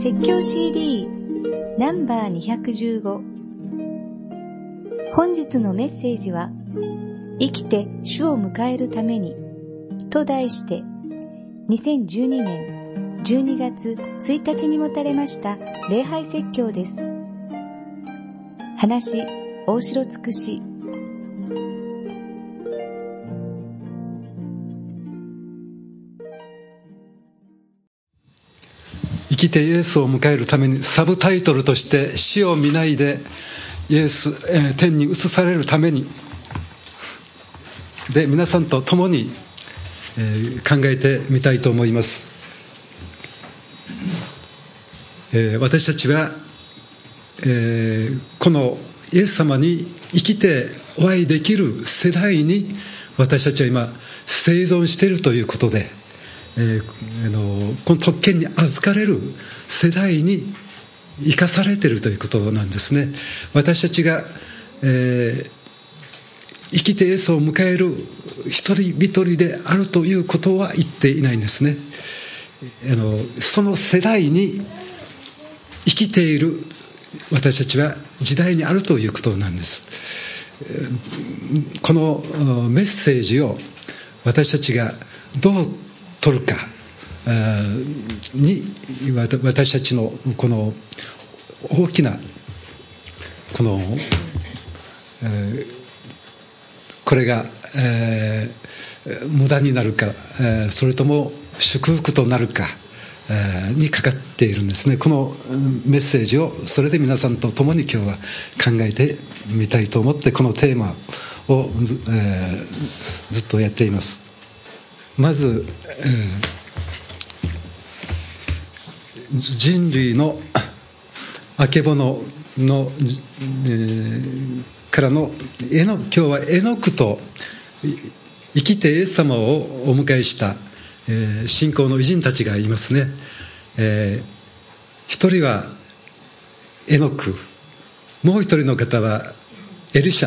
説教 CD ナンバー215。本日のメッセージは、生きて主を迎えるためにと題して、2012年12月1日に持たれました礼拝説教です。話大城つくし。 生きてイエスを迎えるために、サブタイトルとして死を見ないでイエス、天に移されるためにで、皆さんと共に、考えてみたいと思います。私たちは、このイエス様に生きてお会いできる世代に私たちは今生存しているということで、この特権に預かれる世代に生かされているということなんですね。私たちが、生きてイエスを迎える一人一人であるということは言っていないんですね。その世代に生きている私たちは時代にあるということなんです。このメッセージを私たちがどう取るかに、私たちのこの大きなこの、これが、無駄になるか、それとも祝福となるかにかかっているんですね。このメッセージをそれで皆さんと共に今日は考えてみたいと思って、このテーマをずっとやっています。まず、人類のあけぼのの、からの今日はエノクと生きてイエス様をお迎えした、信仰の偉人たちがいますね。一人はエノク、もう一人の方はエリ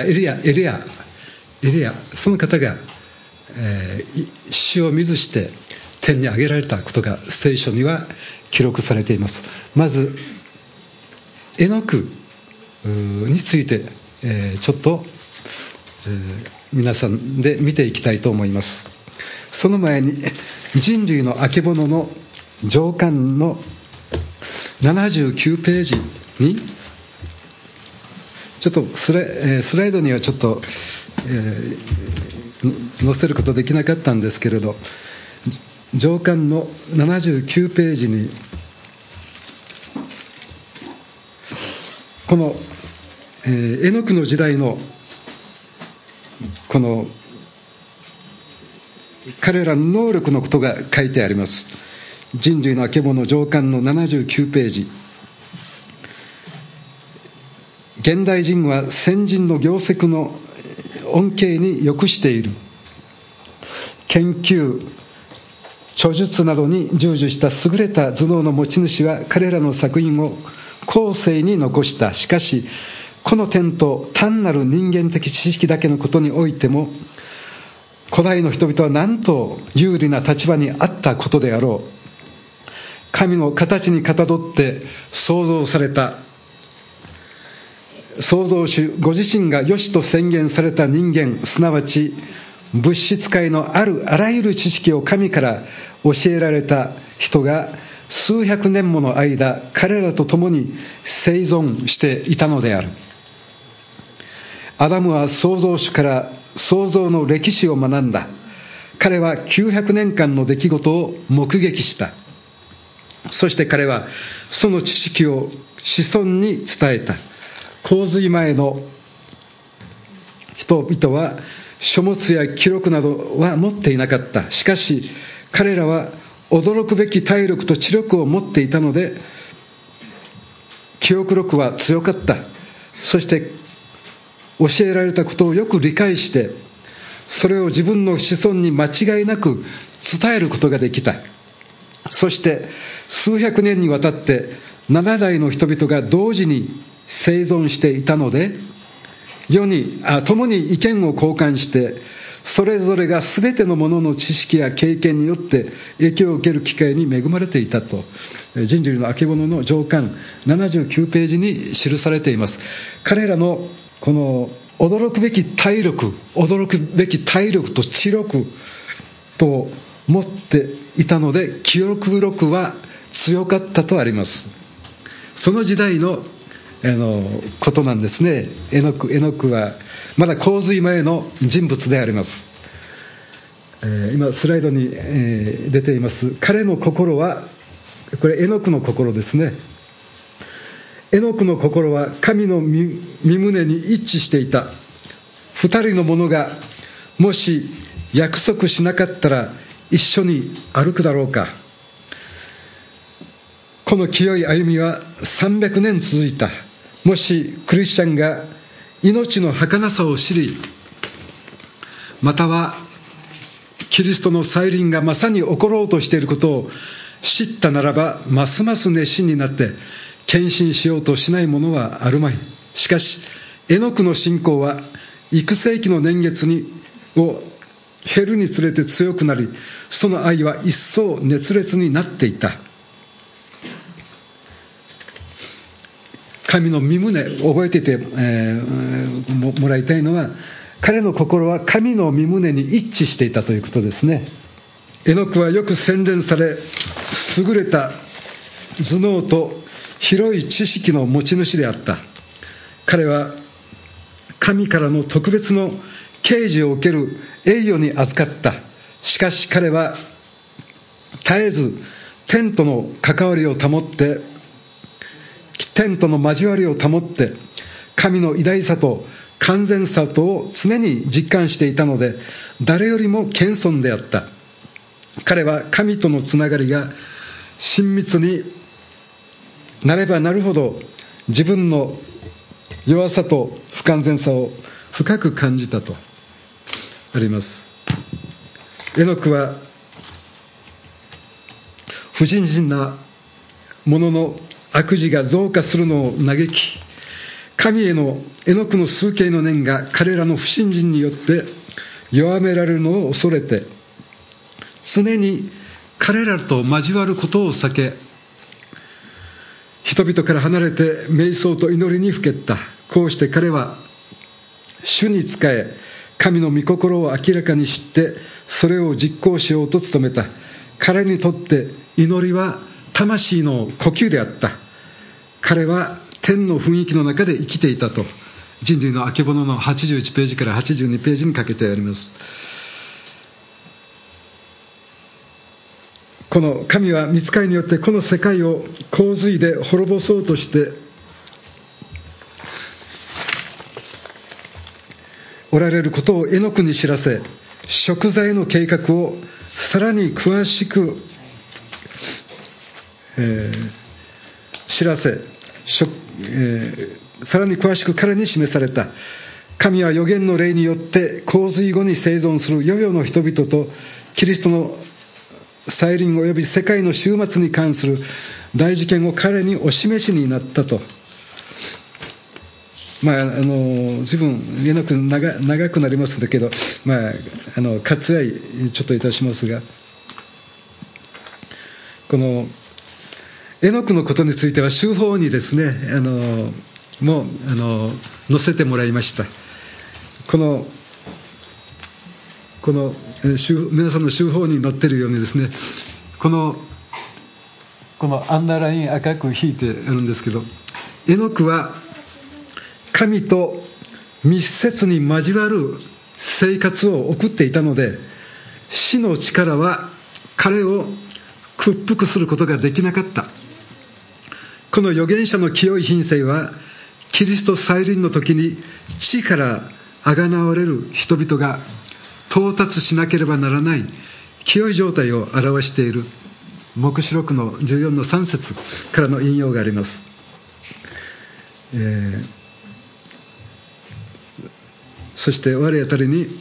ア、その方が死を見ずして天に上げられたことが聖書には記録されています。まずエノクについて、ちょっと、皆さんで見ていきたいと思います。その前に人類のあけぼのの上巻の79ページにちょっとスライドにはちょっと、載せることできなかったんですけれど、上巻の79ページにこの、エノクの時代のこの彼らの能力のことが書いてあります。人類のあけぼの上巻の79ページ。現代人は先人の業績の恩恵に良くしている。研究、著述などに従事した優れた頭脳の持ち主は彼らの作品を後世に残した。しかしこの点と単なる人間的知識だけのことにおいても、古代の人々はなんと有利な立場にあったことであろう。神の形にかたどって創造された創造主ご自身が良しと宣言された人間、すなわち物質界のあらゆる知識を神から教えられた人が数百年もの間彼らと共に生存していたのである。アダムは創造主から創造の歴史を学んだ。彼は900年間の出来事を目撃した。そして彼はその知識を子孫に伝えた。洪水前の人々は書物や記録などは持っていなかった。しかし彼らは驚くべき体力と知力を持っていたので、記憶力は強かった。そして教えられたことをよく理解して、それを自分の子孫に間違いなく伝えることができた。そして数百年にわたって7代の人々が同時に生存していたので、共に意見を交換してそれぞれが全てのものの知識や経験によって影響を受ける機会に恵まれていたと、人類のあけぼのの上巻79ページに記されています。彼らのこの驚くべき体力と知力と持っていたので、記憶力は強かったとあります。その時代のことなんですね。エノクはまだ洪水前の人物であります。今スライドに、出ています彼の心は、これエノクの心ですね。エノクの心は神の御胸に一致していた。二人の者がもし約束しなかったら一緒に歩くだろうか。この清い歩みは300年続いた。もしクリスチャンが命の儚さを知り、またはキリストの再臨がまさに起ころうとしていることを知ったならば、ますます熱心になって献身しようとしないものはあるまい。しかしエノクの信仰は幾世紀の年月を減るにつれて強くなり、その愛は一層熱烈になっていた。神の御胸、覚えていて、もらいたいのは、彼の心は神の御胸に一致していたということですね。エノクはよく洗練され、優れた頭脳と広い知識の持ち主であった。彼は神からの特別の啓示を受ける栄誉に預かった。しかし彼は絶えず天との関わりを保って、天との交わりを保って神の偉大さと完全さとを常に実感していたので、誰よりも謙遜であった。彼は神とのつながりが親密になればなるほど、自分の弱さと不完全さを深く感じたとあります。エノクは不信心な者の悪事が増加するのを嘆き、神へのエノクの崇敬の念が彼らの不信心によって弱められるのを恐れて、常に彼らと交わることを避け、人々から離れて瞑想と祈りにふけった。こうして彼は主に仕え、神の御心を明らかに知ってそれを実行しようと努めた。彼にとって祈りは魂の呼吸であった。彼は天の雰囲気の中で生きていたと、人類のあけぼのの81ページから82ページにかけてあります。この神は御使いによってこの世界を洪水で滅ぼそうとしておられることをエノクに知らせ、贖罪の計画をさらに詳しく知らせ、さらに詳しく彼に示された。神は預言の霊によって洪水後に生存する世々の人々とキリストの再臨及び世界の終末に関する大事件を彼にお示しになったと。随分エノク長くなりますんだけど、割愛ちょっといたしますが、このエノクのことについては修法にですね、も載せてもらいました。この皆さんの修法に載っているようにですね、このアンダーライン赤く引いてあるんですけど、エノクは神と密接に交わる生活を送っていたので、死の力は彼を屈服することができなかった。この預言者の清い品性は、キリスト再臨の時に地からあがなわれる人々が到達しなければならない清い状態を表している黙示録の14の3節からの引用があります。そして我あたりに、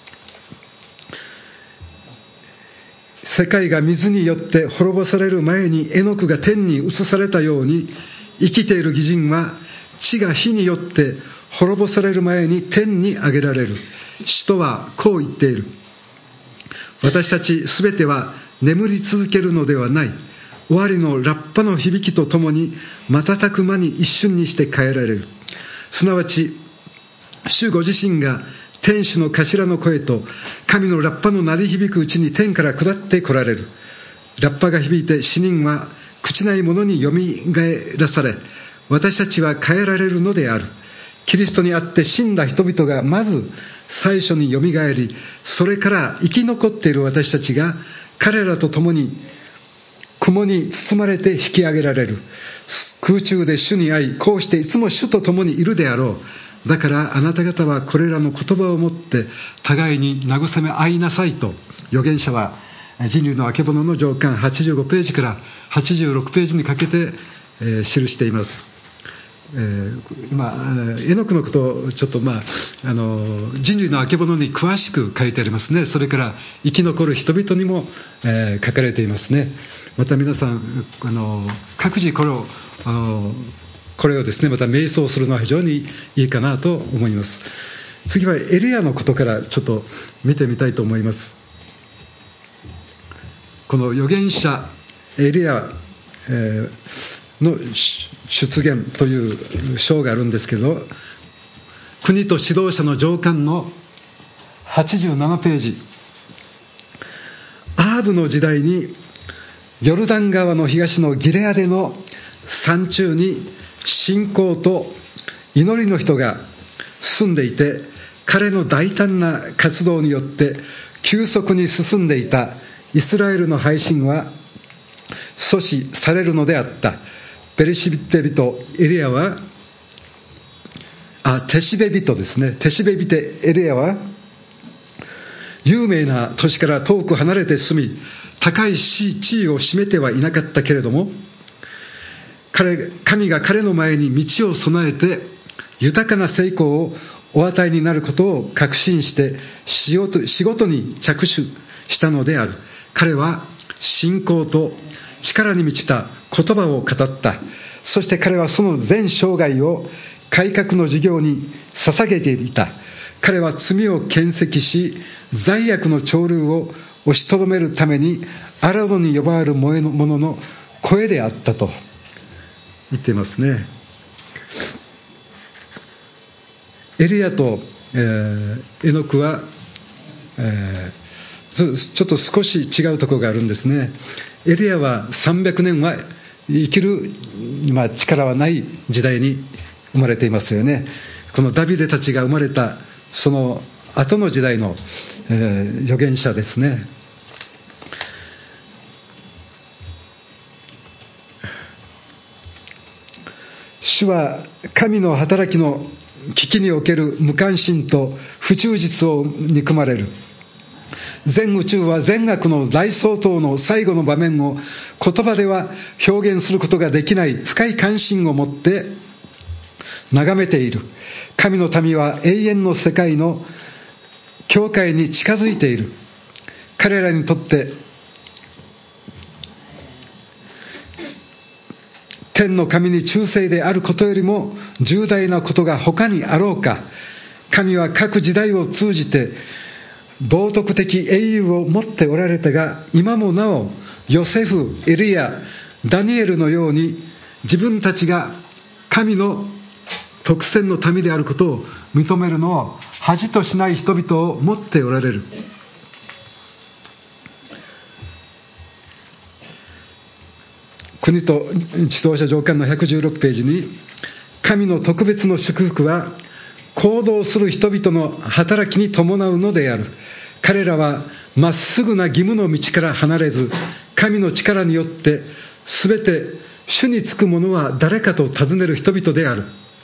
世界が水によって滅ぼされる前にエノクが天に移されたように、生きている義人は地が火によって滅ぼされる前に天に上げられる。使徒はこう言っている。私たちすべては眠り続けるのではない。終わりのラッパの響きとともに瞬く間に一瞬にして変えられる。すなわち主ご自身が天使の頭の声と神のラッパの鳴り響くうちに天から下って来られる。ラッパが響いて死人は朽ちないものによみがえらされ、私たちは変えられるのである。キリストにあって死んだ人々がまず最初によみがえり、それから生き残っている私たちが彼らと共に雲に包まれて引き上げられる。空中で主に会い、こうしていつも主と共にいるであろう。だからあなた方はこれらの言葉をもって互いに慰め合いなさいと、預言者は人類のあけぼのの上巻85ページから86ページにかけて、記しています。今エノクのことをちょっと、人類のあけぼのに詳しく書いてありますね。それから生き残る人々にも、書かれていますね。また皆さん各自これをですね、また瞑想するのは非常にいいかなと思います。次はエリアのことからちょっと見てみたいと思います。この預言者エリア、の出現という章があるんですけど、国と指導者の上巻の87ページ。アハブの時代にヨルダン川の東のギレアデの山中に信仰と祈りの人が住んでいて、彼の大胆な活動によって急速に進んでいたイスラエルの背信は阻止されるのであった。ペリシテ人エリアはテシベ人ですね。テシベ人エリアは有名な都市から遠く離れて住み、高い地位を占めてはいなかったけれども、神が彼の前に道を備えて豊かな成功をお与えになることを確信して仕事に着手したのである。彼は信仰と力に満ちた言葉を語った。そして彼はその全生涯を改革の事業に捧げていた。彼は罪を検責し、罪悪の潮流を押しとどめるためにアラドに呼ばれる者の声であったと言っていますね。エリアと、エノクは、ちょっと少し違うところがあるんですね。エリアは300年は生きる、力はない時代に生まれていますよね。このダビデたちが生まれたその後の時代の、預言者ですね。主は神の働きの危機における無関心と不忠実を憎まれる。全宇宙は善悪の大相当の最後の場面を言葉では表現することができない深い関心を持って眺めている。神の民は永遠の世界の境界に近づいている。彼らにとって天の神に忠誠であることよりも重大なことが他にあろうか。神は各時代を通じて道徳的英雄を持っておられたが、今もなおヨセフ、エリア、ダニエルのように自分たちが神の特選の民であることを認めるのを恥としない人々を持っておられる。国と指導者上巻の116ページに、神の特別の祝福は行動する人々の働きに伴うのである。彼らはまっすぐな義務の道から離れず、神の力によってすべて主につく者は誰かと尋ねる人々である。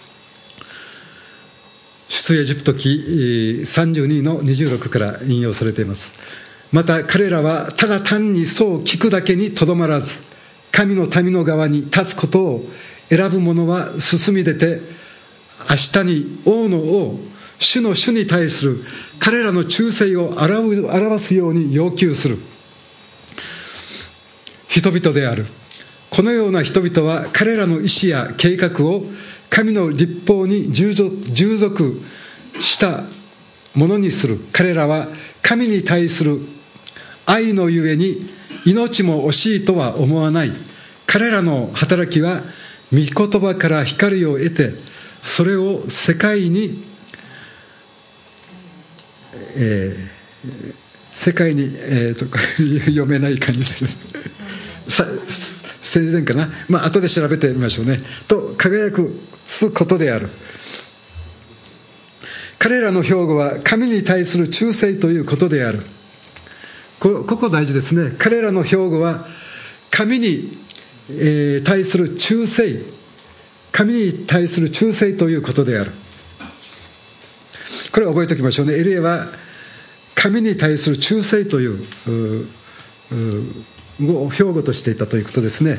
出エジプト記32の26から引用されています。また彼らはただ単にそう聞くだけにとどまらず、神の民の側に立つことを選ぶ者は進み出て、明日に王の王、主の主に対する彼らの忠誠を表すように要求する人々である。このような人々は彼らの意思や計画を神の律法に従属したものにする。彼らは神に対する愛のゆえに命も惜しいとは思わない。彼らの働きは御言葉から光を得て、それを世界に読めない感じです生前かな、後で調べてみましょうね。と輝くことである。彼らの標語は神に対する忠誠ということである。ここ大事ですね。彼らの標語は神に対する忠誠、神に対する忠誠ということである。これを覚えておきましょうね。エリアは神に対する忠誠という標語としていたということですね。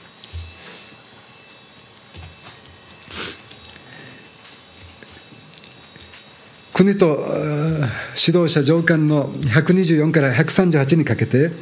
国と指導者上官の124から138にかけて、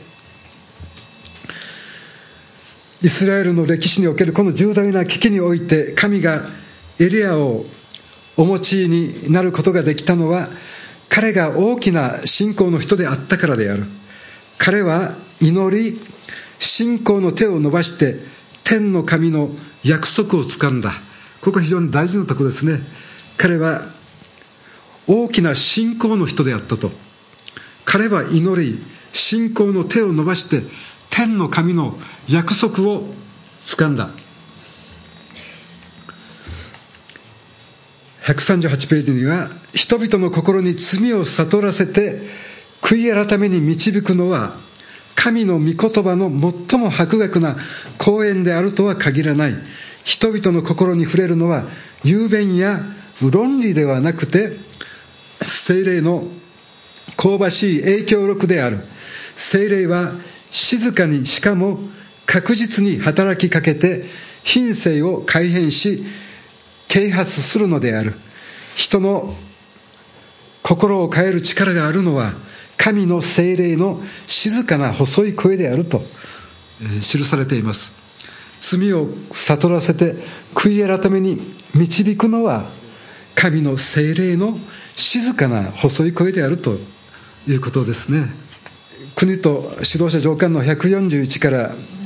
イスラエルの歴史におけるこの重大な危機において神がエリアをお持ちになることができたのは、彼が大きな信仰の人であったからである。彼は祈り、信仰の手を伸ばして天の神の約束をつかんだ。ここ非常に大事なところですね。彼は大きな信仰の人であったと。彼は祈り、信仰の手を伸ばして天の神の約束をつかんだ。138ページには、人々の心に罪を悟らせて悔い改めに導くのは神の御言葉の最も博学な講演であるとは限らない。人々の心に触れるのは雄弁や論理ではなくて、聖霊の香ばしい影響力である。聖霊は静かにしかも確実に働きかけて品性を改変し啓発するのである。人の心を変える力があるのは神の聖霊の静かな細い声であると記されています。罪を悟らせて悔い改めに導くのは神の聖霊の静かな細い声であるということですね。国と指導者上官の141から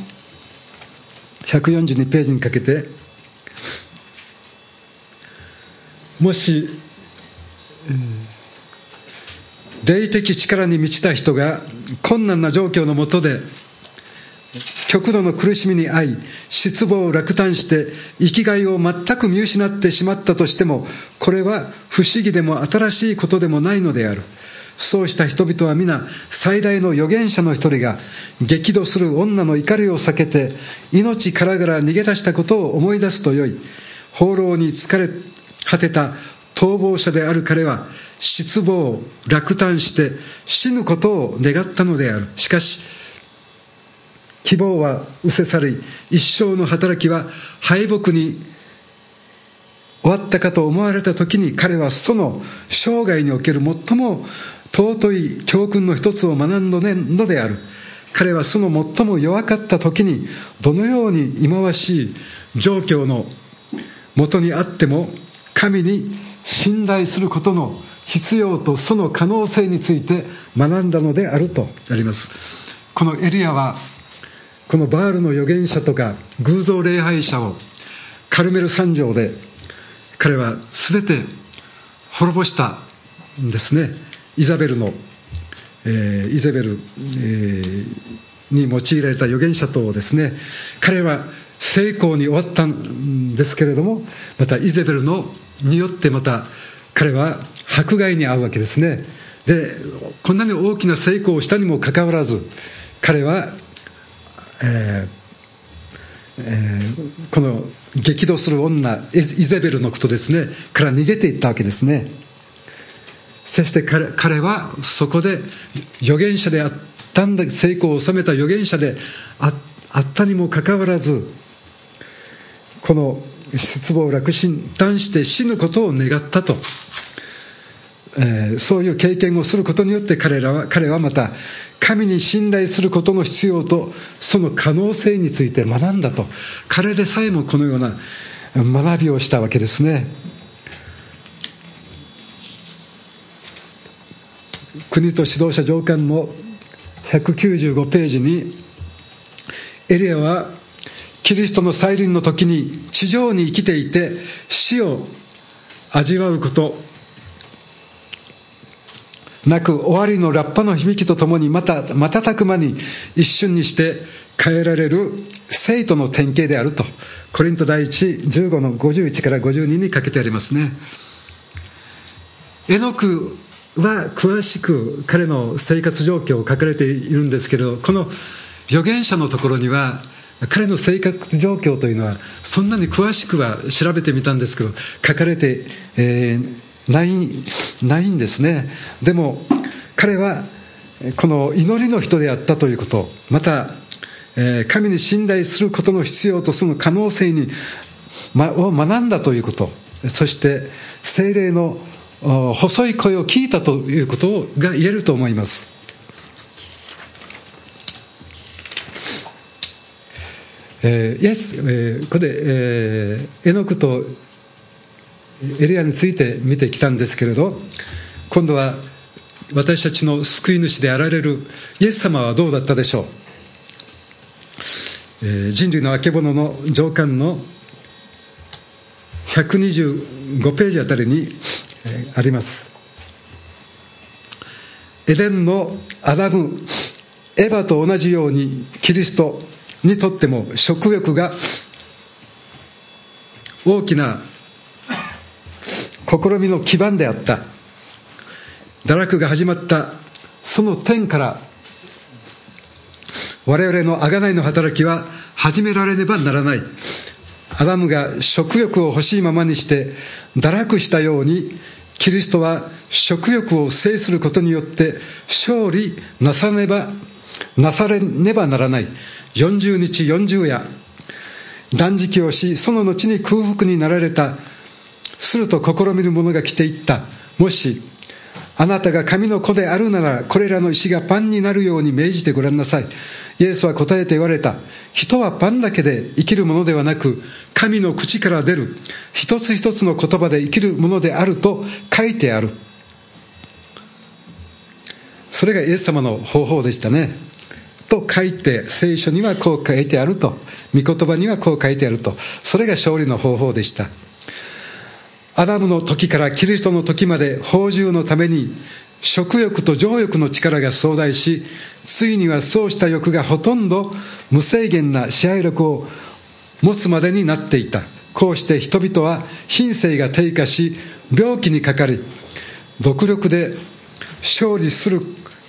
142ページにかけて、もし霊的力に満ちた人が困難な状況の下で極度の苦しみに遭い、失望を落胆して生きがいを全く見失ってしまったとしても、これは不思議でも新しいことでもないのである。そうした人々は皆最大の預言者の一人が激怒する女の怒りを避けて命からがら逃げ出したことを思い出すとよい。放浪に疲れ果てた逃亡者である彼は失望、落胆して死ぬことを願ったのである。しかし希望は失せ去り、一生の働きは敗北に終わったかと思われた時に、彼はその生涯における最も尊い教訓の一つを学んだのである。彼はその最も弱かった時にどのように忌まわしい状況のもとにあっても神に信頼することの必要とその可能性について学んだのであるとあります。このエリアはこのバールの預言者とか偶像礼拝者をカルメル山上で彼は全て滅ぼしたんですね。イゼベルに用いられた預言者とですね、彼は成功に終わったんですけれども、またイゼベルによってまた彼は迫害に遭うわけですね。で、こんなに大きな成功をしたにもかかわらず、彼はこの激怒する女イゼベルのことですねから逃げていったわけですね。そして彼はそこで預言者であったんだ、成功を収めた預言者であったにもかかわらず、この失望を落胆して死ぬことを願ったと、そういう経験をすることによって彼はまた神に信頼することの必要とその可能性について学んだと。彼でさえもこのような学びをしたわけですね。国と指導者上官の195ページに、エリアはキリストの再臨の時に地上に生きていて死を味わうことなく、終わりのラッパの響きとともに瞬く間に一瞬にして変えられる生徒の典型であると、コリント第1、15の51から52に書けてありますね。エノクは詳しく彼の生活状況を書かれているんですけど、この預言者のところには彼の生活状況というのはそんなに詳しくは調べてみたんですけど書かれて、ないんですね。でも彼はこの祈りの人であったということ、また神に信頼することの必要とその可能性を学んだということ、そして聖霊の細い声を聞いたということが言えると思います。ここで、エノクとエリアについて見てきたんですけれど、今度は私たちの救い主であられるイエス様はどうだったでしょう。人類のあけぼのの上巻の125ページあたりにあります。エデンのアダム、エヴァと同じようにキリストにとっても食欲が大きな試みの基盤であった。堕落が始まったその点から我々の贖いの働きは始められねばならない。アダムが食欲を欲しいままにして堕落したように、キリストは食欲を制することによって勝利なされねばならない。40日40夜断食をし、その後に空腹になられた。すると試みる者が来ていった。もしあなたが神の子であるなら、これらの石がパンになるように命じてごらんなさい。イエスは答えて言われた。人はパンだけで生きるものではなく、神の口から出る一つ一つの言葉で生きるものであると書いてある。それがイエス様の方法でしたね。と書いて、聖書にはこう書いてあると、御言葉にはこう書いてあると、それが勝利の方法でした。アダムの時からキリストの時まで、豊穣のために食欲と情欲の力が壮大し、ついにはそうした欲がほとんど無制限な支配力を持つまでになっていた。こうして人々は品性が低下し、病気にかかり、独力で勝利する、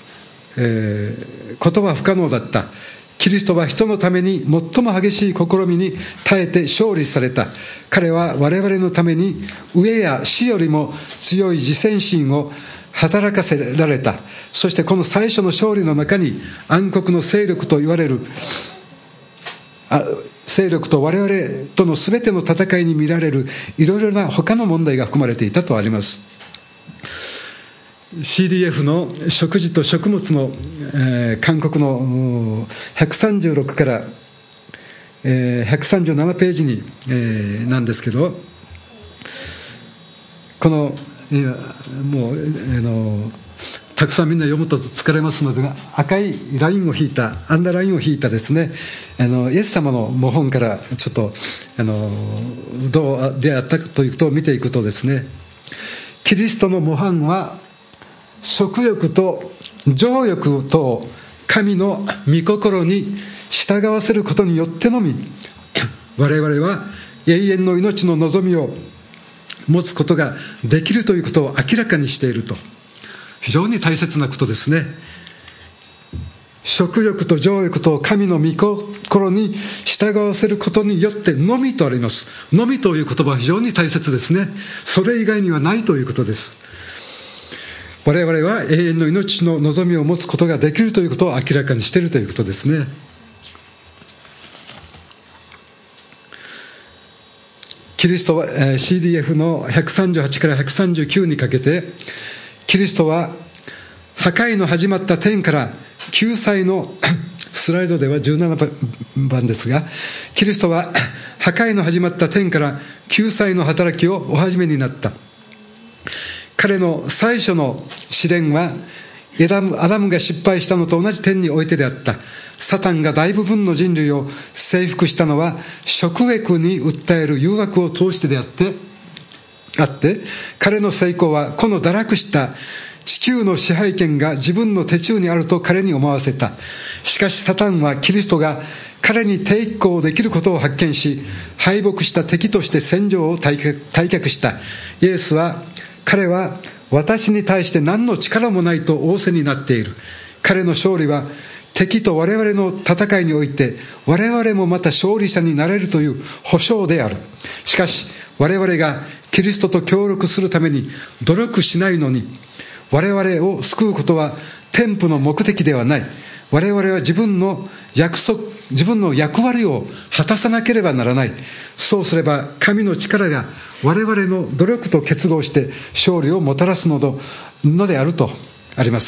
ことは不可能だった。キリストは人のために最も激しい試みに耐えて勝利された。彼は我々のために飢えや死よりも強い自制心を働かせられた。そしてこの最初の勝利の中に、暗黒の勢力と言われる勢力と我々との全ての戦いに見られるいろいろな他の問題が含まれていたとあります。CDF の食事と食物の、勧告の136から、137ページに、なんですけど、このもうたくさんみんな読むと疲れますので、赤いラインを引いた、アンダーラインを引いたですね、イエス様の模範からちょっとどうであったかということを見ていくとですね、キリストの模範は食欲と情欲と神の御心に従わせることによってのみ、我々は永遠の命の望みを持つことができるということを明らかにしていると。非常に大切なことですね。食欲と情欲と神の御心に従わせることによってのみとあります。のみという言葉は非常に大切ですね。それ以外にはないということです。我々は永遠の命の望みを持つことができるということを明らかにしているということですね。キリストは CDF の138から139にかけて、キリストは破壊の始まった点から救済のスライドでは17番ですが、キリストは破破壊の始まった天から救済の働きをお始めになった。彼の最初の試練はアダムが失敗したのと同じ点においてであった。サタンが大部分の人類を征服したのは食欲に訴える誘惑を通してであって、彼の成功はこの堕落した地球の支配権が自分の手中にあると彼に思わせた。しかしサタンはキリストが彼に抵抗できることを発見し、敗北した敵として戦場を退却した。イエスは、彼は私に対して何の力もないと仰せになっている。彼の勝利は敵と我々の戦いにおいて我々もまた勝利者になれるという保証である。しかし我々がキリストと協力するために努力しないのに、我々を救うことは天賦の目的ではない。我々は自分の役割を果たさなければならない。そうすれば神の力が我々の努力と結合して勝利をもたらすのであるとあります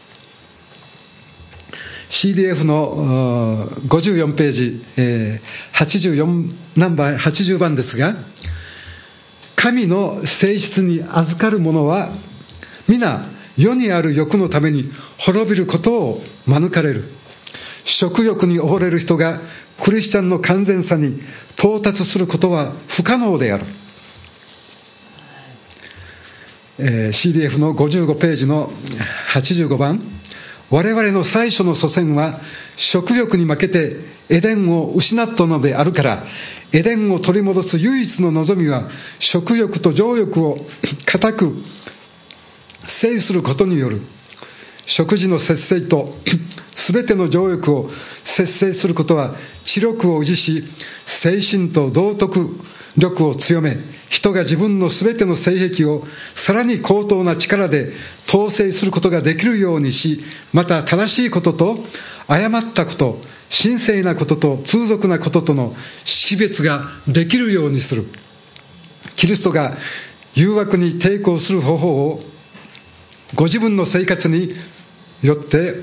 。CDF の54ページ、ナンバー80番ですが、神の性質に預かる者は皆世にある欲のために滅びることを免れる。食欲に溺れる人がクリスチャンの完全さに到達することは不可能である。CDF の55ページの85番、我々の最初の祖先は食欲に負けてエデンを失ったのであるから、エデンを取り戻す唯一の望みは食欲と情欲を固く制することによる。食事の節制とすべての情欲を節制することは知力を維持し、精神と道徳力を強め、人が自分のすべての性癖をさらに高等な力で統制することができるようにし、また正しいことと誤ったこと、神聖なことと通俗なこととの識別ができるようにする。キリストが誘惑に抵抗する方法をご自分の生活によって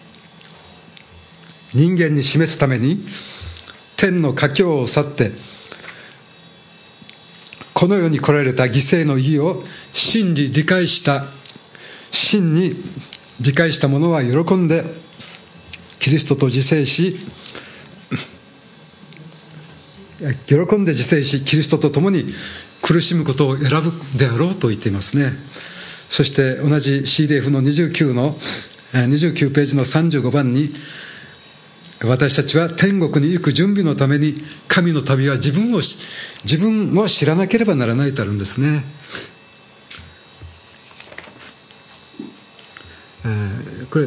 人間に示すために、天の佳境を去ってこの世に来られた犠牲の意義を真に理解した者は喜んでキリストと自制しキリストと共に苦しむことを選ぶであろうと言っていますね。そして同じ CDF の29ページの35番に、私たちは天国に行く準備のために神の旅は自分を知らなければならないとあるんですね。これ、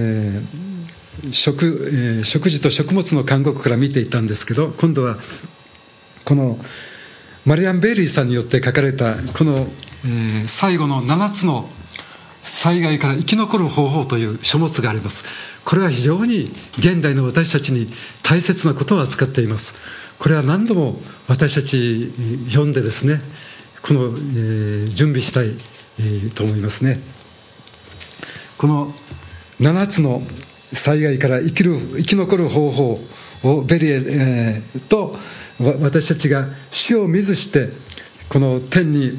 食事と食物の監獄から見ていたんですけど、今度はこのマリアン・ベイリーさんによって書かれたこの、最後の7つの災害から生き残る方法という書物があります。これは非常に現代の私たちに大切なことを扱っています。これは何度も私たち読んでですね、この、準備したい、と思いますね。この7つの災害から生き残る方法をベリエ、と私たちが死を見ずしてこの天に、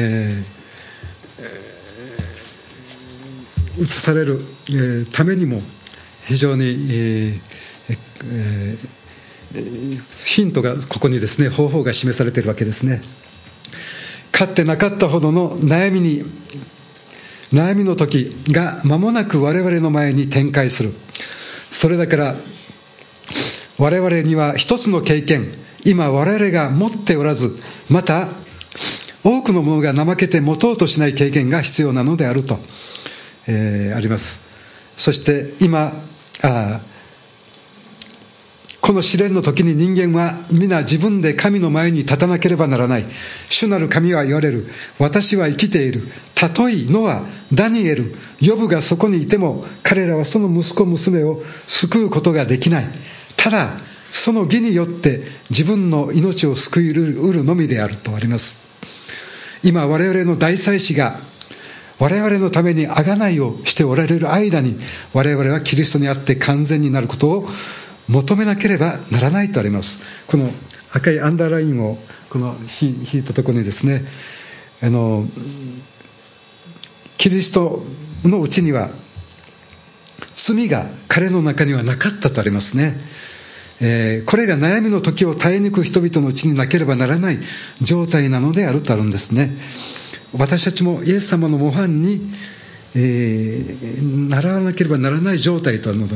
移される、ためにも非常に、ヒントがここにですね、方法が示されているわけですね。かつてなかったほどの悩みの時が間もなく我々の前に展開する。それだから我々には一つの経験、今我々が持っておらず、また多くの者が怠けて持とうとしない経験が必要なのであると、あります。そして今この試練の時に人間は皆自分で神の前に立たなければならない。主なる神は言われる。私は生きている。たとえノア、ダニエル、ヨブがそこにいても、彼らはその息子娘を救うことができない。ただその義によって自分の命を救いうるのみであるとあります。今我々の大祭司が我々のために贖いをしておられる間に、我々はキリストにあって完全になることを求めなければならないとあります。この赤いアンダーラインをこの引いたところにですね、キリストのうちには罪が彼の中にはなかったとありますね。これが悩みの時を耐え抜く人々のうちになければならない状態なのであるとあるんですね。私たちもイエス様の模範に、ならなければならない状態とあるので、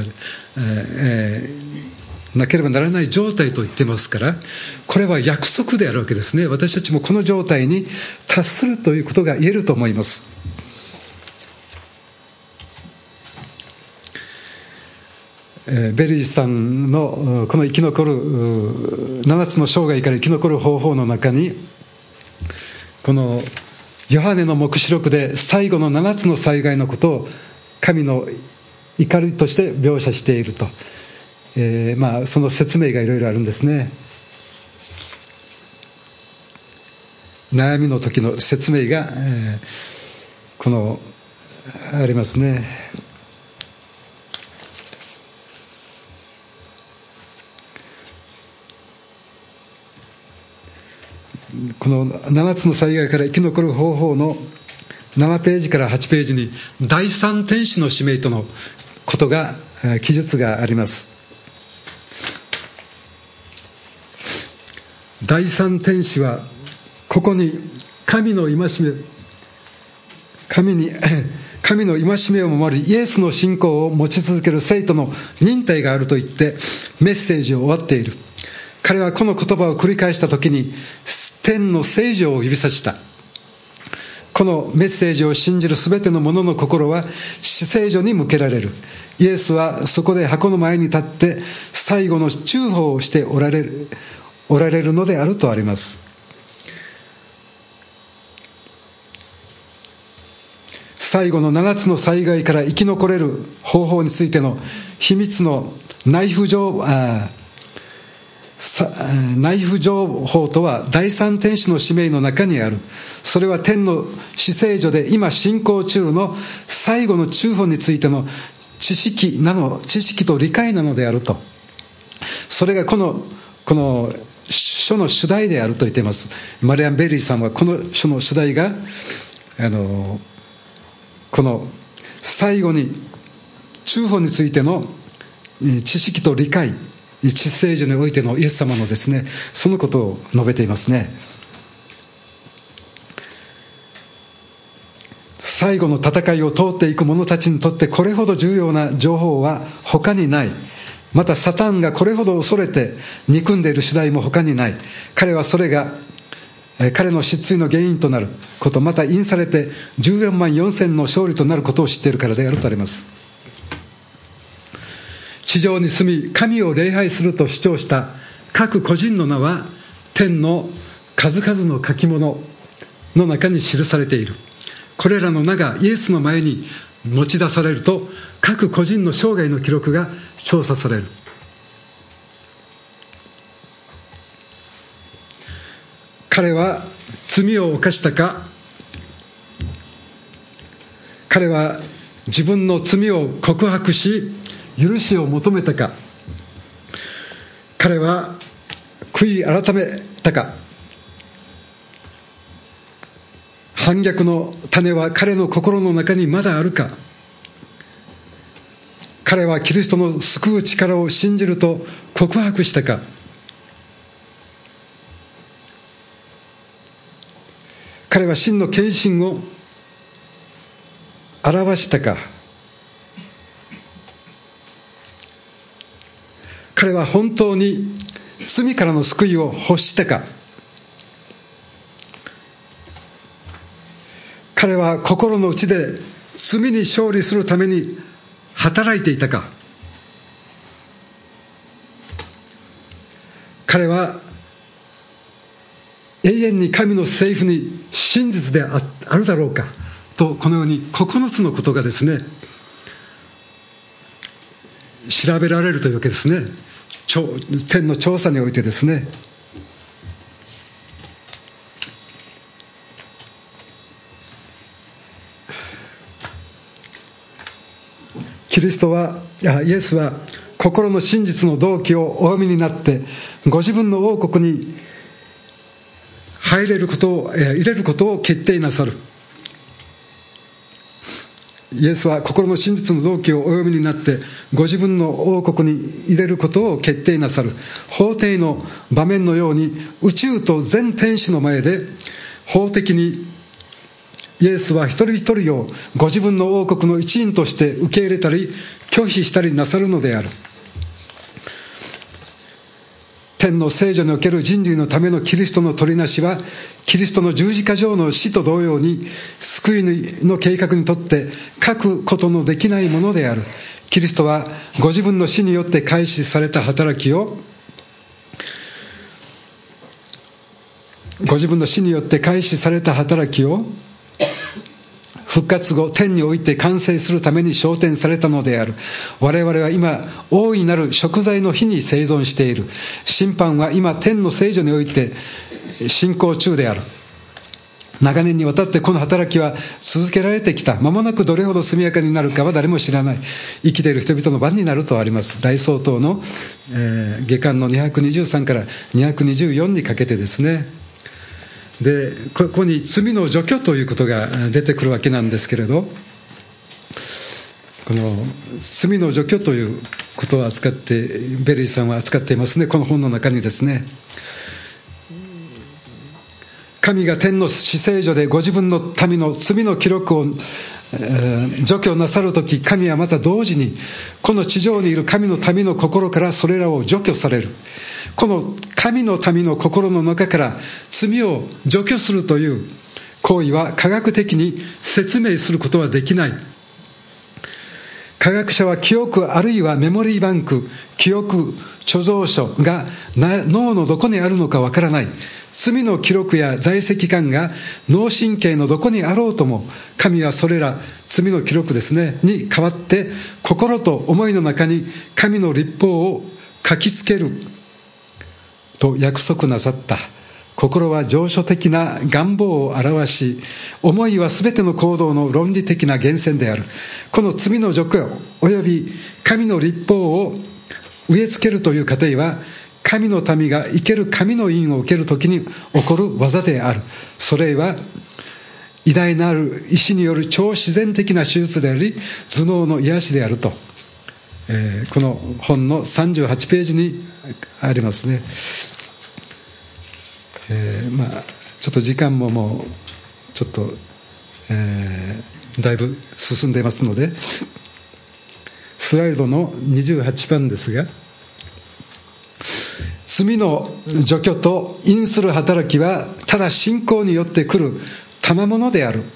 なければならない状態と言ってますから、これは約束であるわけですね。私たちもこの状態に達するということが言えると思います。ベリーさんのこの生き残る7つの生涯から生き残る方法の中に、このヨハネの黙示録で最後の7つの災害のことを神の怒りとして描写していると、その説明がいろいろあるんですね。悩みの時の説明が、このありますね。この7つの災害から生き残る方法の7ページから8ページに第三天使の使命とのことが記述があります。第三天使はここに神の戒めを守りイエスの信仰を持ち続ける生徒の忍耐があると言ってメッセージを終わっている。彼はこの言葉を繰り返したときに天の聖女を指さした。このメッセージを信じるすべての者の心は至聖女に向けられる。イエスはそこで箱の前に立って最後の祝福をしておられるのであるとあります。最後の7つの災害から生き残れる方法についての秘密の内部情報とは第三天使の使命の中にある。それは天の至聖女で今進行中の最後の祝福についての知識と理解なのであると。それがこの書の主題であると言っています。マリアン・ベリーさんはこの書の主題がこの最後に祝福についての知識と理解、至聖女においてのイエス様のですね、そのことを述べていますね。最後の戦いを通っていく者たちにとってこれほど重要な情報は他にない。またサタンがこれほど恐れて憎んでいる次第も他にない。彼はそれが彼の失墜の原因となること、また印されて14万4000の勝利となることを知っているからであるとあります。地上に住み神を礼拝すると主張した各個人の名は天の数々の書き物の中に記されている。これらの名がイエスの前に持ち出されると各個人の生涯の記録が調査される。彼は罪を犯したか、彼は自分の罪を告白し許しを求めたか、彼は悔い改めたか、反逆の種は彼の心の中にまだあるか、彼はキリストの救う力を信じると告白したか、彼は真の献身を表したか、彼は本当に罪からの救いを欲したか、彼は心の内で罪に勝利するために働いていたか、彼は永遠に神の政府に真実であるだろうかと、このように9つのことがですね調べられるというわけですね。天の調査においてですね。イエスは心の真実の動機をお読みになって、ご自分の王国に入れることを、入れることを決定なさる。イエスは心の真実の動機をお読みになって、ご自分の王国に入れることを決定なさる。法廷の場面のように、宇宙と全天使の前で法的にイエスは一人一人をご自分の王国の一員として受け入れたり拒否したりなさるのである。天の聖女における人類のためのキリストの取りなしは、キリストの十字架上の死と同様に、救いの計画にとって書くことのできないものである。キリストはご自分の死によって開始された働きを、復活後天において完成するために昇天されたのである。我々は今大いなる贖罪の日に生存している。審判は今天の聖女において進行中である。長年にわたってこの働きは続けられてきた。間もなくどれほど速やかになるかは誰も知らない。生きている人々の番になるとあります。大総統の、下巻の223から224にかけてですね。でここに罪の除去ということが出てくるわけなんですけれど、この罪の除去ということを扱ってベリーさんは扱っていますね。この本の中にですね、神が天の至聖所でご自分の民の罪の記録を除去なさるとき、神はまた同時にこの地上にいる神の民の心からそれらを除去される。この神の民の心の中から罪を除去するという行為は科学的に説明することはできない。科学者は記憶あるいはメモリーバンク、記憶貯蔵所が脳のどこにあるのかわからない。罪の記録や在籍感が脳神経のどこにあろうとも、神はそれら罪の記録ですねに代わって心と思いの中に神の律法を書きつけると約束なさった。心は情緒的な願望を表し、思いはすべての行動の論理的な源泉である。この罪の除去および神の律法を植え付けるという過程は、神の民が生ける神の印を受けるときに起こる技である。それは偉大なる意志による超自然的な手術であり、頭脳の癒しであると、この本の38ページにありますね。ちょっと時間ももうちょっと、だいぶ進んでいますので、スライドの28番ですが、罪の除去と因する働きはただ信仰によって来る賜物である。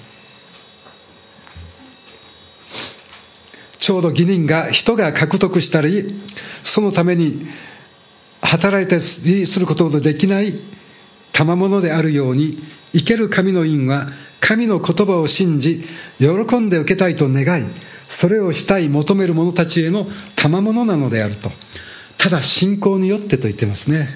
ちょうど義人が人が獲得したり、そのために働いたりすることのできない賜物であるように、生ける神の印は神の言葉を信じ喜んで受けたいと願い、それをしたい求める者たちへの賜物なのであると。ただ信仰によってと言ってますね。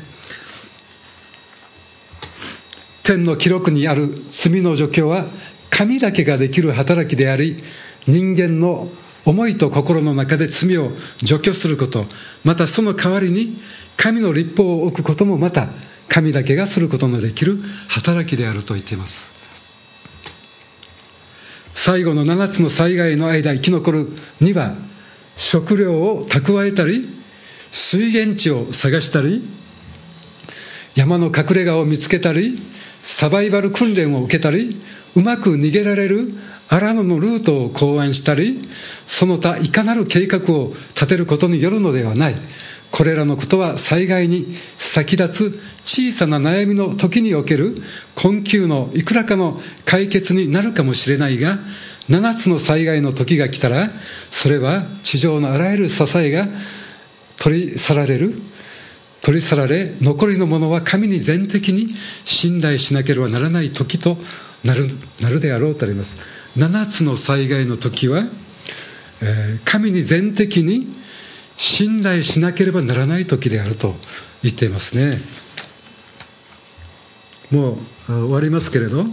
天の記録にある罪の除去は神だけができる働きであり、人間の思いと心の中で罪を除去すること、またその代わりに神の律法を置くこともまた神だけがすることのできる働きであると言っています。最後の7つの災害の間生き残るには、食料を蓄えたり、水源地を探したり、山の隠れ家を見つけたり、サバイバル訓練を受けたり、うまく逃げられる荒野のルートを考案したり、その他いかなる計画を立てることによるのではない。これらのことは災害に先立つ小さな悩みの時における困窮のいくらかの解決になるかもしれないが、7つの災害の時が来たら、それは地上のあらゆる支えが取り去られ、残りのものは神に全的に信頼しなければならない時となるであろうとあります。7つの災害の時は、神に全的に信頼しなければならない時であると言っていますね。もう終わりますけれど、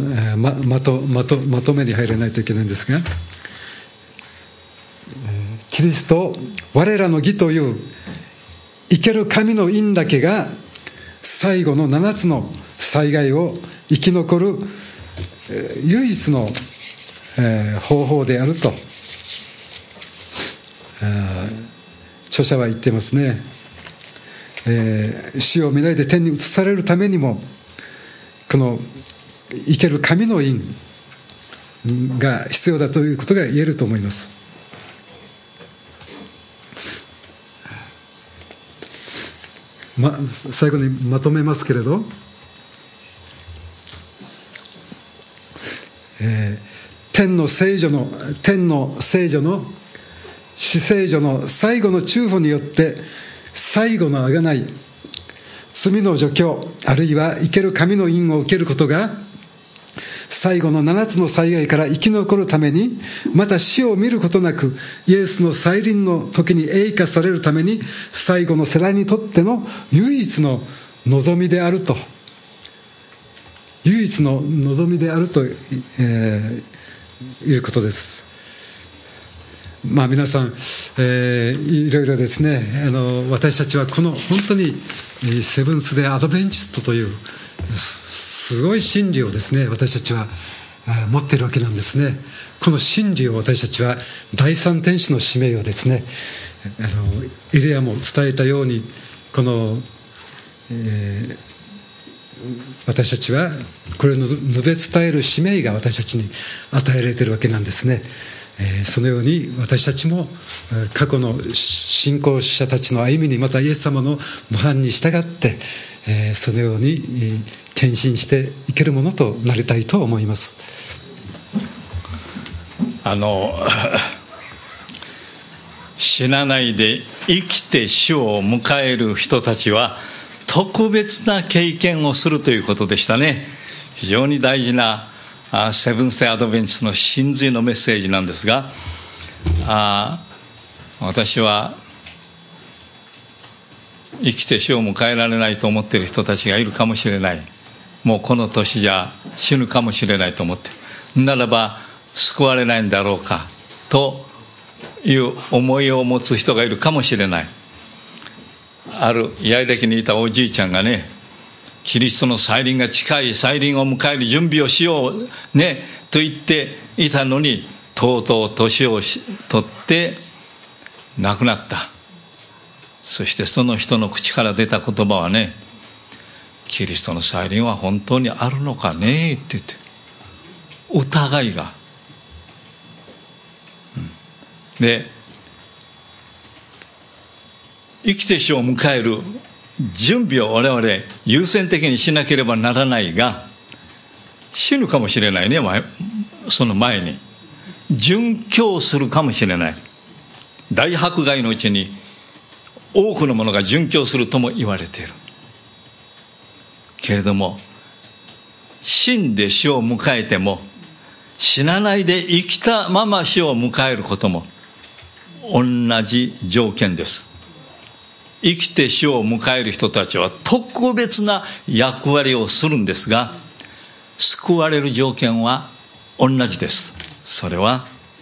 まとめに入らないといけないんですが、 キリスト我らの義という生ける神の印だけが最後の7つの災害を生き残る唯一の方法であると著者は言ってますね。死を見ないで天に移されるためにもこの生ける神の印が必要だということが言えると思います。最後にまとめますけれど、天の聖女の至聖女の最後の中保によって最後の贖い、罪の除去、あるいは生ける神の印を受けることが最後の7つの災害から生き残るために、また死を見ることなくイエスの再臨の時に栄華されるために最後の世代にとっての唯一の望みであると、唯一の望みであると、いうことです。皆さん、いろいろですね、私たちはこの本当にセブンス・デー・アドベンチストというすごい真理をですね、私たちは持っているわけなんですね。この真理を私たちは第三天使の使命をですね、エリアも伝えたように、この、私たちはこれを述べ伝える使命が私たちに与えられているわけなんですね。そのように私たちも過去の信仰者たちの歩みに、またイエス様の模範に従って、そのように献身していけるものとなりたいと思います。 死なないで生きて死を迎える人たちは特別な経験をするということでしたね。非常に大事なセブンス・デー・アドベンチストの真髄のメッセージなんですが、私は生きて死を迎えられないと思っている人たちがいるかもしれない。もうこの年じゃ死ぬかもしれないと思っている。ならば救われないんだろうかという思いを持つ人がいるかもしれない。ある八重歴にいたおじいちゃんがね、キリストの再臨が近い、再臨を迎える準備をしようねと言っていたのに、とうとう年を取って亡くなった。そしてその人の口から出た言葉はね、キリストの再臨は本当にあるのかねって言って、疑いが、で生きて死を迎える準備を我々優先的にしなければならないが、死ぬかもしれないね。その前に殉教するかもしれない。大迫害のうちに多くの者が殉教するとも言われているけれども、死んで死を迎えても死なないで生きたまま死を迎えることも同じ条件です。生きて死を迎える人たちは特別な役割をするんですが、救われる条件は同じです。それは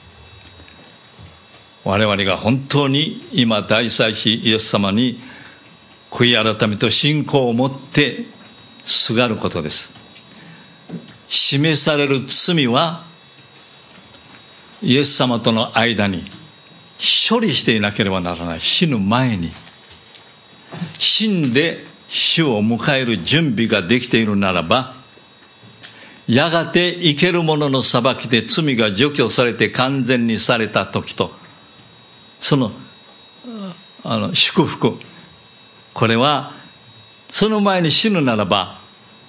我々が本当に今大祭司イエス様に悔い改めと信仰を持ってすがることです。示される罪はイエス様との間に処理していなければならない。死ぬ前に、死んで死を迎える準備ができているならば、やがて生ける者の裁きで罪が除去されて完全にされた時と、その祝福、これはその前に死ぬならば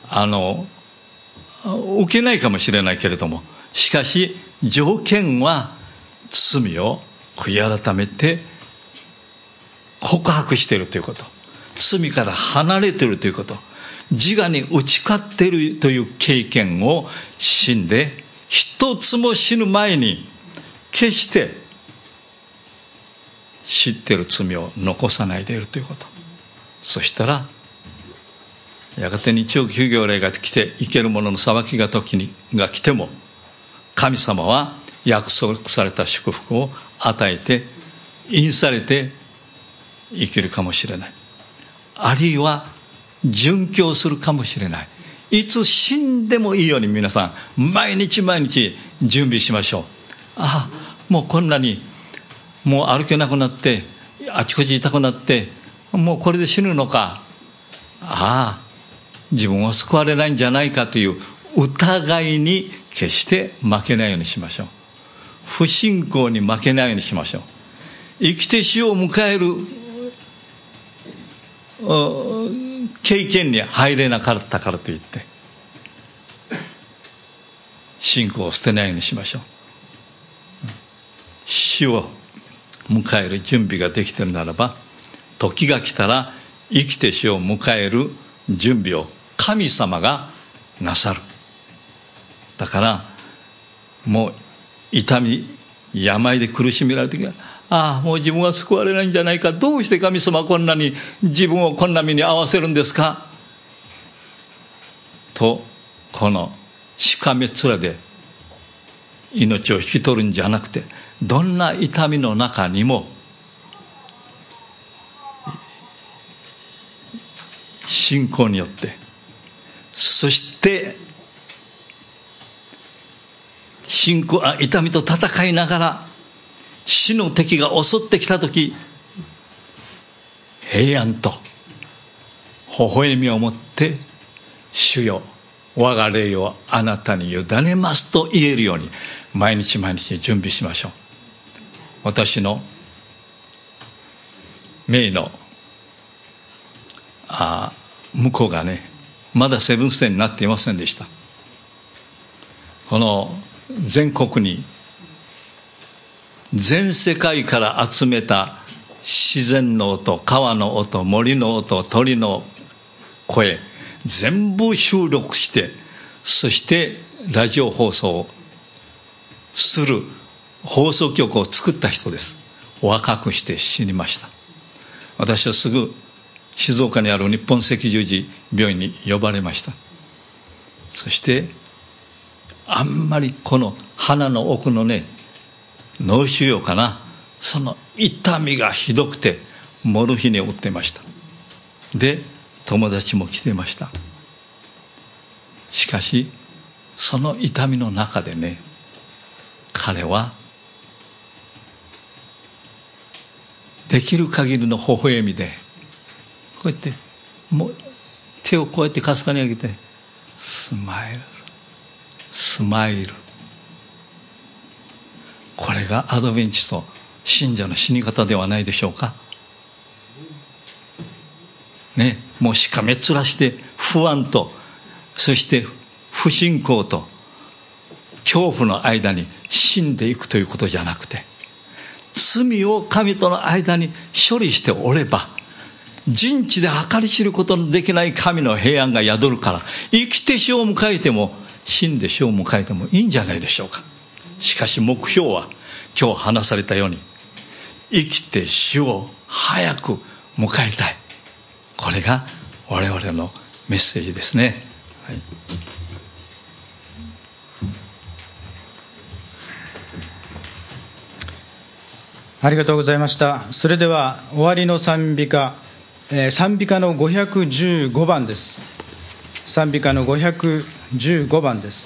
受けないかもしれないけれども、しかし条件は罪を悔い改めて告白しているということ、罪から離れているということ、自我に打ち勝っているという経験を死んで一つも死ぬ前に決して知っている罪を残さないでいるということ。そしたらやがて日曜休業令が来て生ける者の裁きが時が来ても、神様は約束された祝福を与えて印されて生きるかもしれない。あるいは殉教するかもしれない。いつ死んでもいいように皆さん毎日毎日準備しましょう。もうこんなにもう歩けなくなってあちこち痛くなってもうこれで死ぬのか、自分は救われないんじゃないかという疑いに決して負けないようにしましょう。不信仰に負けないようにしましょう。生きて死を迎える経験に入れなかったからといって信仰を捨てないようにしましょう。死を迎える準備ができているならば、時が来たら生きて死を迎える準備を神様がなさる。だからもう痛み病で苦しめられてもう自分は救われないんじゃないか、どうして神様はこんなに自分をこんな目に遭わせるんですかと、このしかめ面で命を引き取るんじゃなくて、どんな痛みの中にも信仰によって、そして痛みと戦いながら死の敵が襲ってきたとき、平安と微笑みを持って、主よ我が霊をあなたに委ねますと言えるように毎日毎日準備しましょう。私の姪の婿がね、まだセブンステイになっていませんでした。この全国に全世界から集めた自然の音、川の音、森の音、鳥の声全部収録して、そしてラジオ放送する放送局を作った人です。若くして死にました。私はすぐ静岡にある日本赤十字病院に呼ばれました。そしてあんまりこの鼻の奥のね、脳腫瘍かな、その痛みがひどくてモルヒネを打ってました。で友達も来てました。しかしその痛みの中でね、彼はできる限りの微笑みでこうやってもう手をこうやってかすかに上げてスマイルスマイル。これがアドベンチスト信者の死に方ではないでしょうかね。もうしかめっ面して不安と、そして不信仰と恐怖の間に死んでいくということじゃなくて、罪を神との間に処理しておれば、人知で計り知ることのできない神の平安が宿るから、生きて死を迎えても死んで死を迎えてもいいんじゃないでしょうか。しかし目標は今日話されたように、生きて死を早く迎えたい。これが我々のメッセージですね。はい、 ありがとうございました。それでは終わりの賛美歌、賛美歌の515番です。賛美歌の515番です。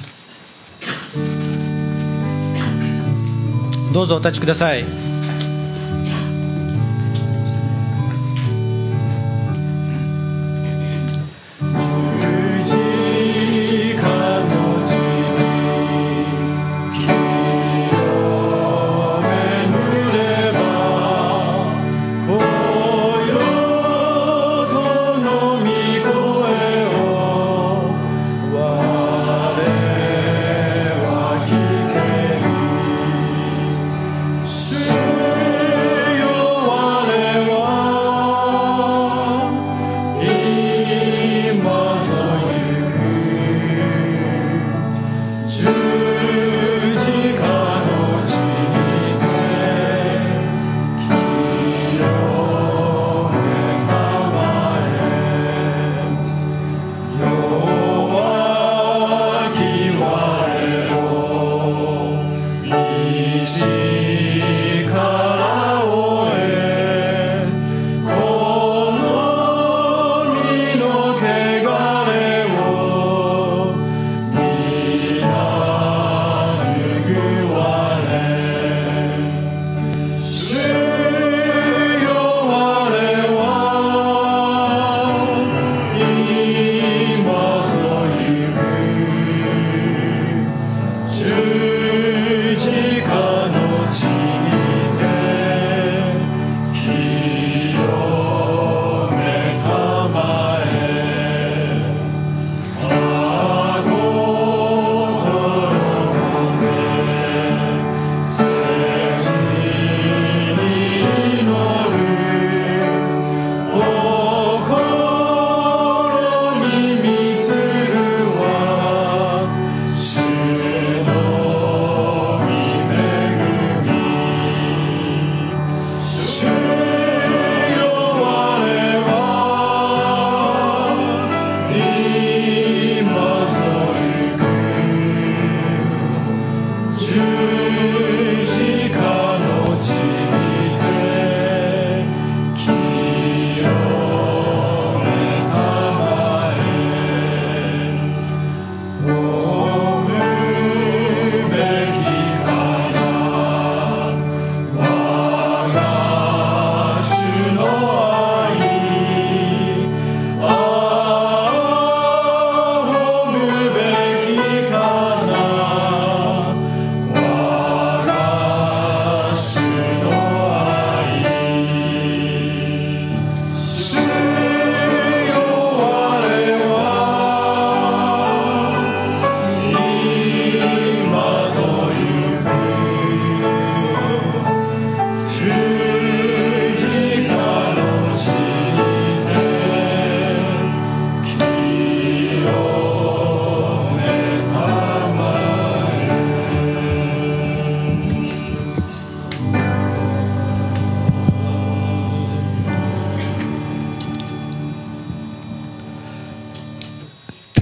どうぞお立ちください。 主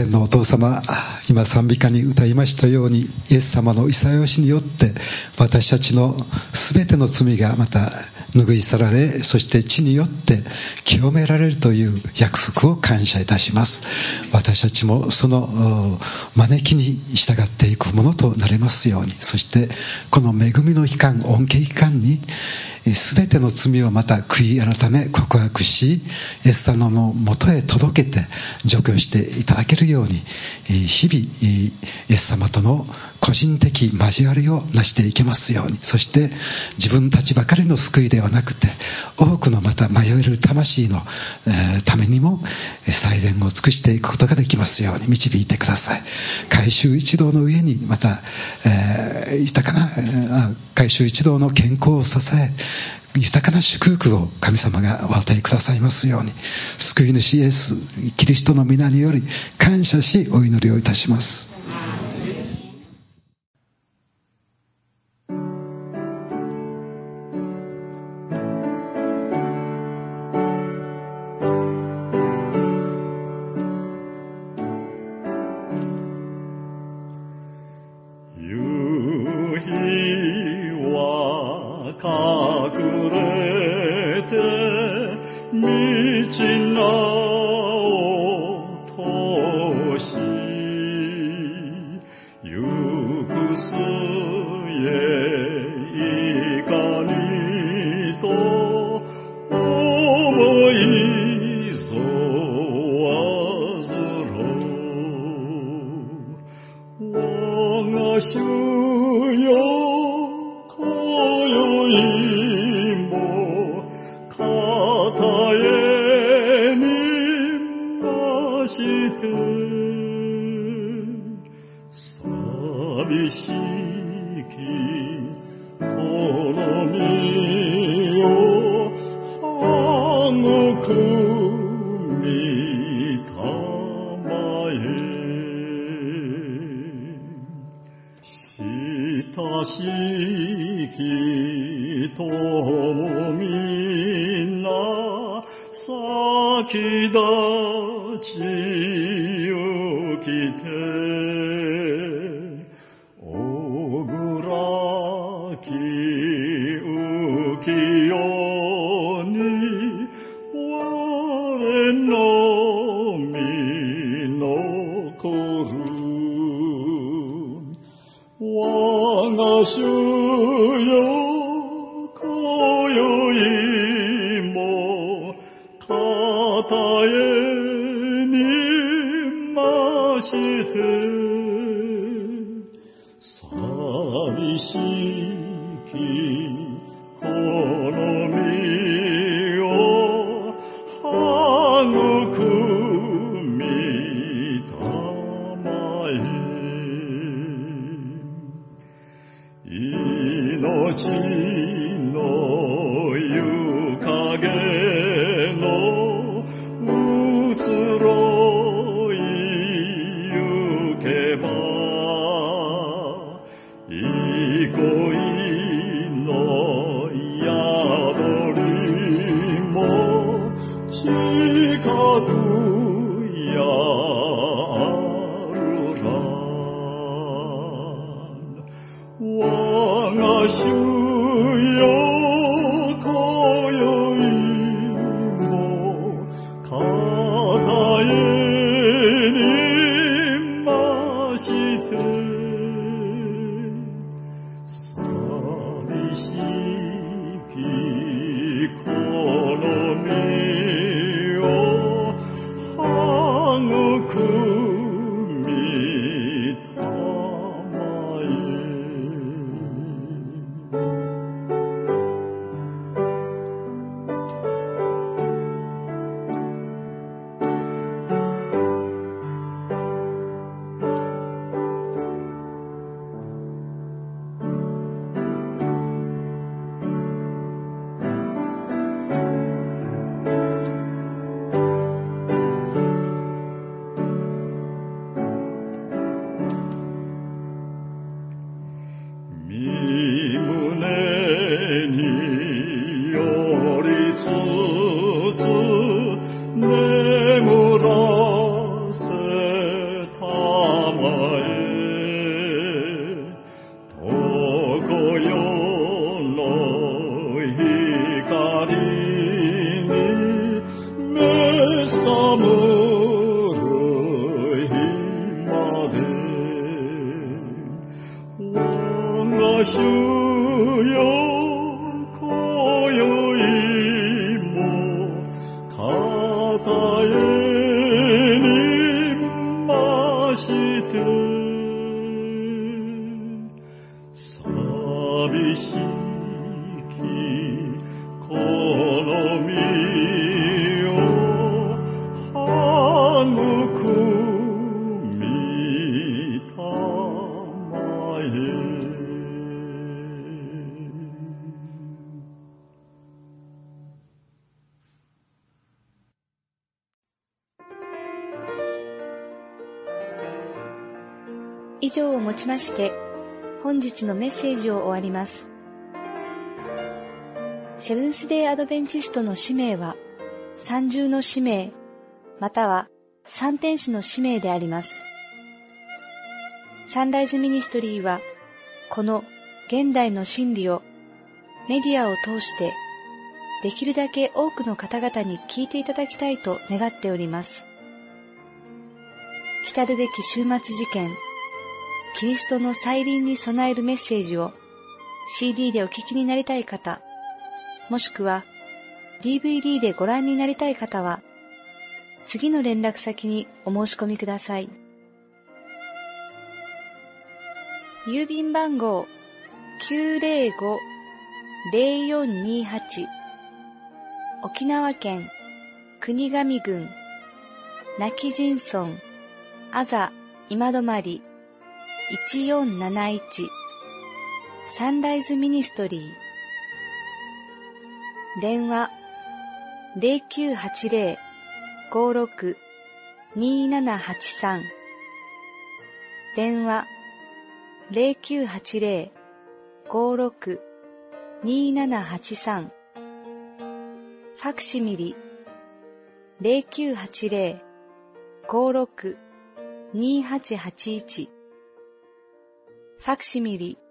天のお父様、今賛美歌に歌いましたように、イエス様の潔しによって私たちのすべての罪がまた拭い去られ、そして血によって清められるという約束を感謝いたします。私たちもその招きに従っていくものとなれますように、そしてこの恵みの期間、恩恵期間にすべての罪をまた悔い改め告白し、イエス様のもとへ届けて除去していただけるように、日々イエス様との個人的交わりをなしていけますように、そして自分たちばかりの救いではなくて、多くのまた迷える魂のためにも最善を尽くしていくことができますように導いてください。改宗一同の上にまた、豊かな改宗一同の健康を支え、豊かな祝福を神様がお与えくださいますように、救い主イエスキリストの皆により感謝しお祈りをいたします。 寒い日まで我が主よ今宵も抱えにまして寂しきこの身を育みたまえ以上をもちまして本日のメッセージを終わります。セブンスデーアドベンチストの使命は三重の使命または三天使の使命であります。サンライズミニストリーはこの現代の真理をメディアを通してできるだけ多くの方々に聞いていただきたいと願っております。来るべき終末事件キリストの再臨に備えるメッセージを CD でお聞きになりたい方、もしくは DVD でご覧になりたい方は、次の連絡先にお申し込みください。郵便番号 905-0428 沖縄県国頭郡今帰仁村あざ今泊1471サンライズミニストリー電話 0980-56-2783 電話 0980-56-2783 ファクシミリ 0980-56-2881ファクシミリ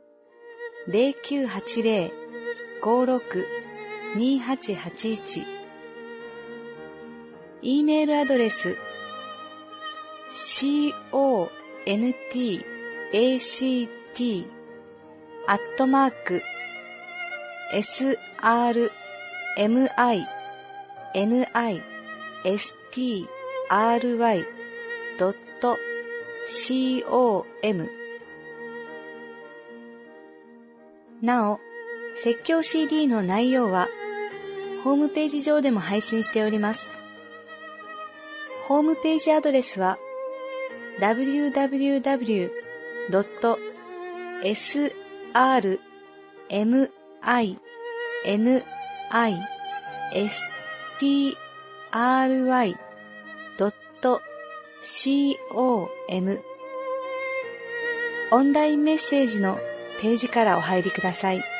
0980-56-2881 E メールアドレス srmit@srmistry.com なお、説教 CD の内容はホームページ上でも配信しております。ホームページアドレスは www.srmistry.com オンラインメッセージのページからお入りください。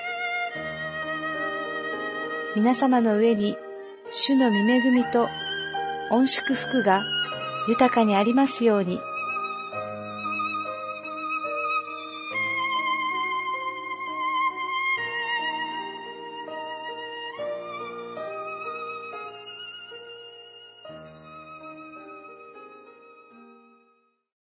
皆様の上に主の御恵みと御祝福が豊かにありますように。